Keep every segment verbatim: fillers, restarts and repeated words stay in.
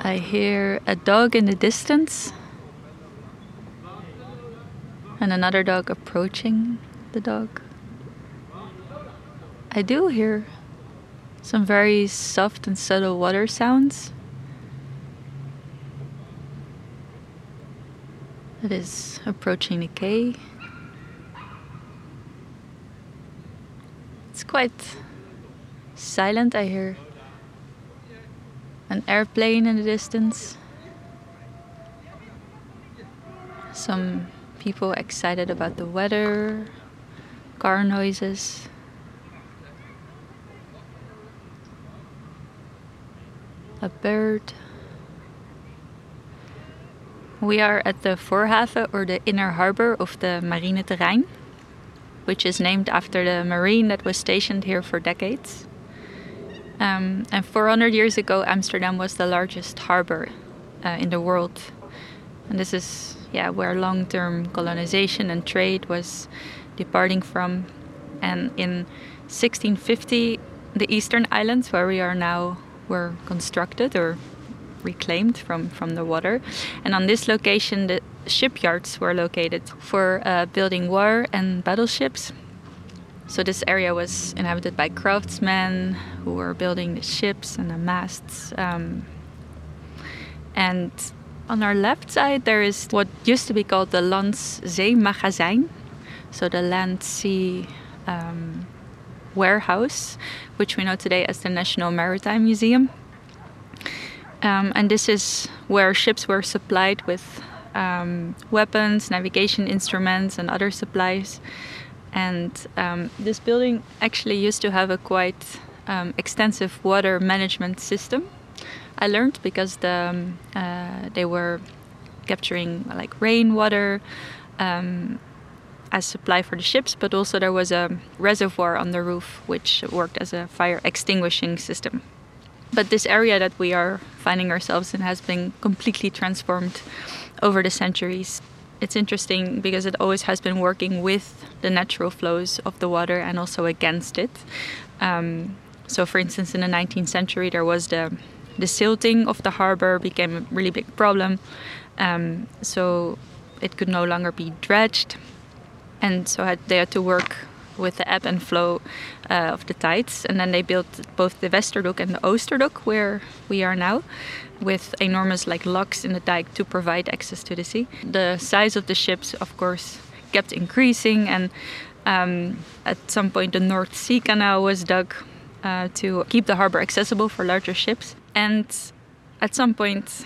I hear a dog in the distance and another dog approaching the dog. I do hear some very soft and subtle water sounds. It is approaching the quay. It's quite silent. I hear an airplane in the distance. Some people excited about the weather, car noises. A bird. We are at the Voorhaven, or the inner harbor of the Marineterrein, which is named after the marine that was stationed here for decades. Um, and four hundred years ago, Amsterdam was the largest harbor uh, in the world. And this is yeah, where long-term colonization and trade was departing from. And in sixteen fifty, the eastern islands, where we are now, were constructed or reclaimed from, from the water. And on this location, the shipyards were located for uh, building war and battleships. So this area was inhabited by craftsmen who were building the ships and the masts. Um, and on our left side, there is what used to be called the Landszeemagazijn, so the land-sea um, warehouse, which we know today as the National Maritime Museum. Um, and this is where ships were supplied with um, weapons, navigation instruments, and other supplies. And um, this building actually used to have a quite um, extensive water management system. I learned because the, um, uh, they were capturing like rainwater um, as supply for the ships, but also there was a reservoir on the roof which worked as a fire extinguishing system. But this area that we are finding ourselves in has been completely transformed over the centuries. It's interesting because it always has been working with the natural flows of the water and also against it. Um, so for instance, in the nineteenth century, there was the, the silting of the harbor became a really big problem. Um, so it could no longer be dredged. And so had, they had to work with the ebb and flow uh, of the tides. And then they built both the Westerdok and the Oosterdok, where we are now, with enormous like locks in the dike to provide access to the sea. The size of the ships, of course, kept increasing, and um, at some point the North Sea Canal was dug uh, to keep the harbor accessible for larger ships. And at some point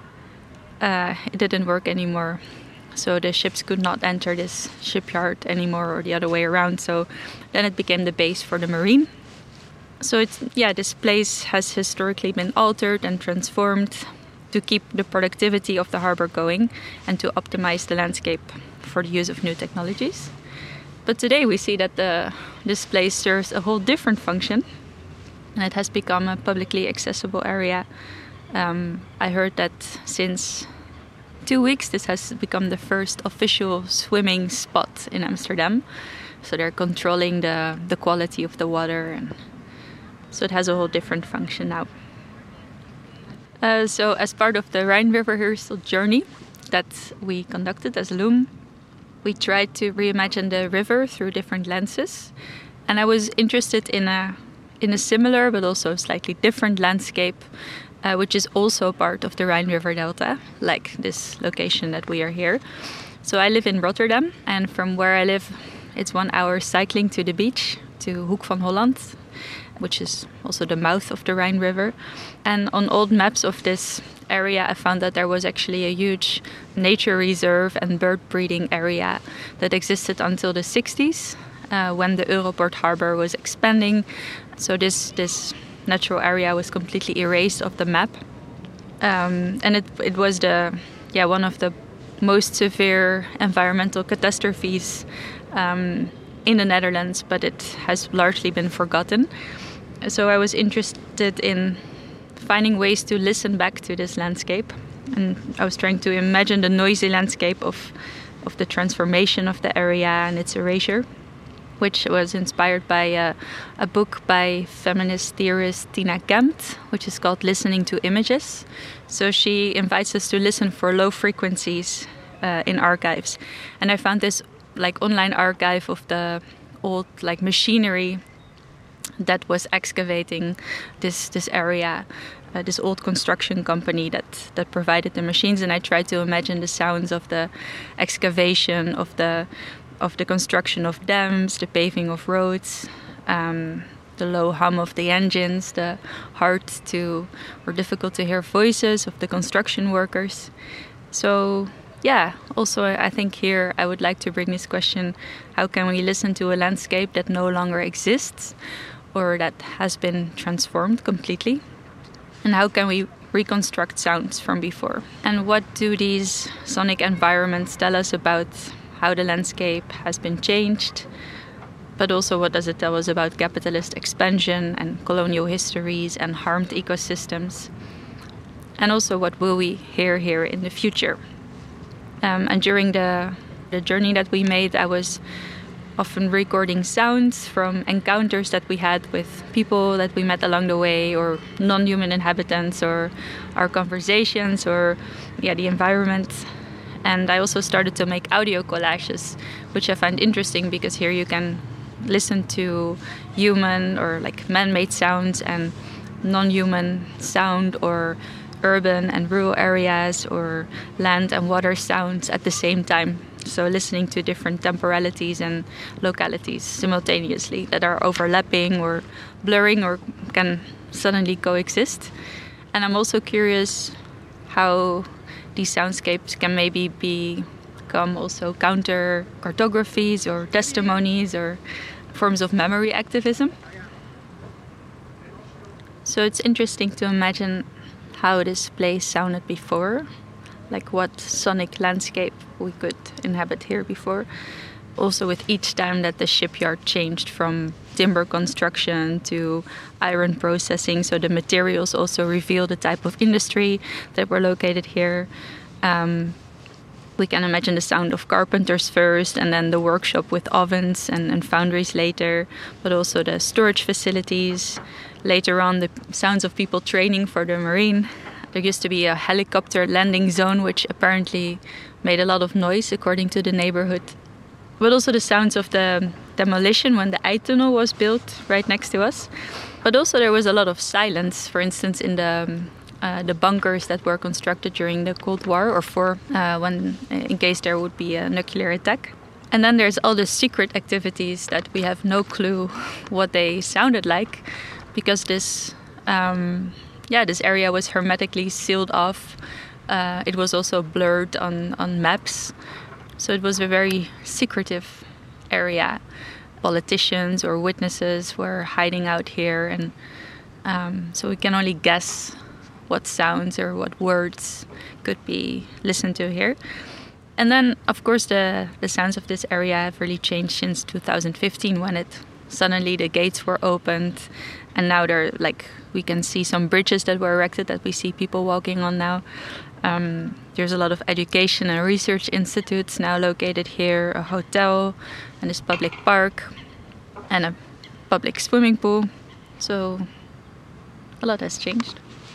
uh, it didn't work anymore. So the ships could not enter this shipyard anymore, or the other way around. So then it became the base for the marine. So it's yeah, this place has historically been altered and transformed to keep the productivity of the harbor going and to optimize the landscape for the use of new technologies. But today we see that the, this place serves a whole different function, and it has become a publicly accessible area. Um, I heard that since two weeks, this has become the first official swimming spot in Amsterdam. So they're controlling the, the quality of the water, and so it has a whole different function now. Uh, so as part of the Rhine River Herstal journey that we conducted as Loom, we tried to reimagine the river through different lenses. And I was interested in a, in a similar but also slightly different landscape, Uh, which is also part of the Rhine River Delta, like this location that we are here. So I live in Rotterdam, and from where I live, it's one hour cycling to the beach, to Hoek van Holland, which is also the mouth of the Rhine River. And on old maps of this area, I found that there was actually a huge nature reserve and bird breeding area that existed until the sixties, uh, when the Europort harbor was expanding. So this this natural area was completely erased off the map, um, and it it was the yeah one of the most severe environmental catastrophes um, in the Netherlands, but it has largely been forgotten. So I was interested in finding ways to listen back to this landscape, and I was trying to imagine the noisy landscape of of the transformation of the area and its erasure. which was inspired by a, a book by feminist theorist Tina Kempt, which is called Listening to Images. So she invites us to listen for low frequencies uh, in archives. And I found this like online archive of the old like machinery that was excavating this this area, uh, this old construction company that that provided the machines. And I tried to imagine the sounds of the excavation, of the of the construction of dams, the paving of roads, um, the low hum of the engines, the hard to or difficult to hear voices of the construction workers. So yeah, also I think here I would like to bring this question: how can we listen to a landscape that no longer exists or that has been transformed completely? And how can we reconstruct sounds from before? And what do these sonic environments tell us about how the landscape has been changed? But also, what does it tell us about capitalist expansion and colonial histories and harmed ecosystems? And also, what will we hear here in the future? Um, and during the, the journey that we made, I was often recording sounds from encounters that we had with people that we met along the way, or non-human inhabitants, or our conversations, or yeah, the environment. And I also started to make audio collages, which I find interesting because here you can listen to human or like man-made sounds and non-human sound, or urban and rural areas, or land and water sounds at the same time. So listening to different temporalities and localities simultaneously that are overlapping or blurring or can suddenly coexist. And I'm also curious how these soundscapes can maybe be, become also counter cartographies or testimonies or forms of memory activism. So it's interesting to imagine how this place sounded before, like what sonic landscape we could inhabit here before. Also with each time that the shipyard changed from timber construction to iron processing, so the materials also reveal the type of industry that were located here. Um, we can imagine the sound of carpenters first, and then the workshop with ovens and, and foundries later, but also the storage facilities. Later on, the sounds of people training for the marine. There used to be a helicopter landing zone, which apparently made a lot of noise, according to the neighborhood. But also the sounds of the demolition when the Eitunnel was built right next to us. But also there was a lot of silence, for instance, in the uh, the bunkers that were constructed during the Cold War, or for uh, when, in case there would be a nuclear attack. And then there's all the secret activities that we have no clue what they sounded like, because this, um, yeah, this area was hermetically sealed off. Uh, it was also blurred on, on maps. So it was a very secretive area. Politicians or witnesses were hiding out here, and um, so we can only guess what sounds or what words could be listened to here. And then, of course, the, the sounds of this area have really changed since two thousand fifteen, when it suddenly the gates were opened, and now there, like, we can see some bridges that were erected that we see people walking on now. Um, there's a lot of education and research institutes now located here, a hotel, and this public park, and a public swimming pool. So a lot has changed.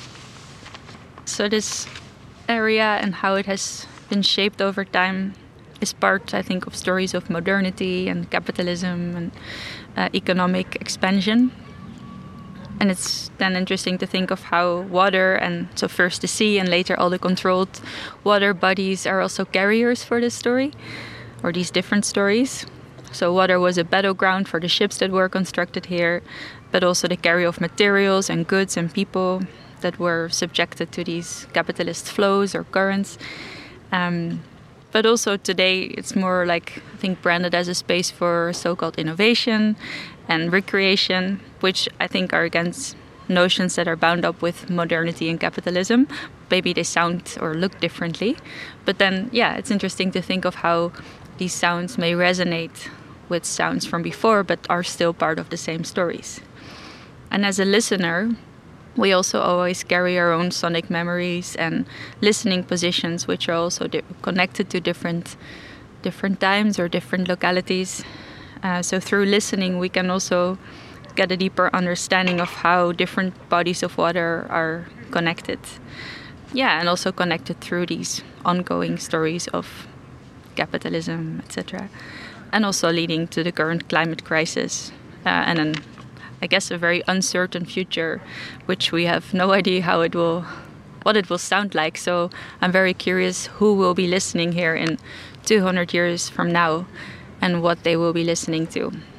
So this area and how it has been shaped over time is part, I think, of stories of modernity and capitalism and uh, economic expansion. And it's then interesting to think of how water, and so first the sea and later all the controlled water bodies, are also carriers for this story, or these different stories. So water was a battleground for the ships that were constructed here, but also the carry of materials and goods and people that were subjected to these capitalist flows or currents. Um, but also today it's more like, I think, branded as a space for so-called innovation and recreation, which I think are against notions that are bound up with modernity and capitalism. Maybe they sound or look differently. But then, yeah, it's interesting to think of how these sounds may resonate with sounds from before, but are still part of the same stories. And as a listener, we also always carry our own sonic memories and listening positions, which are also di- connected to different different times or different localities. Uh, so through listening, we can also get a deeper understanding of how different bodies of water are connected. Yeah, and also connected through these ongoing stories of capitalism, et cetera. And also leading to the current climate crisis uh, and an, I guess, a very uncertain future, which we have no idea how it will, what it will sound like. So I'm very curious who will be listening here in two hundred years from now and what they will be listening to.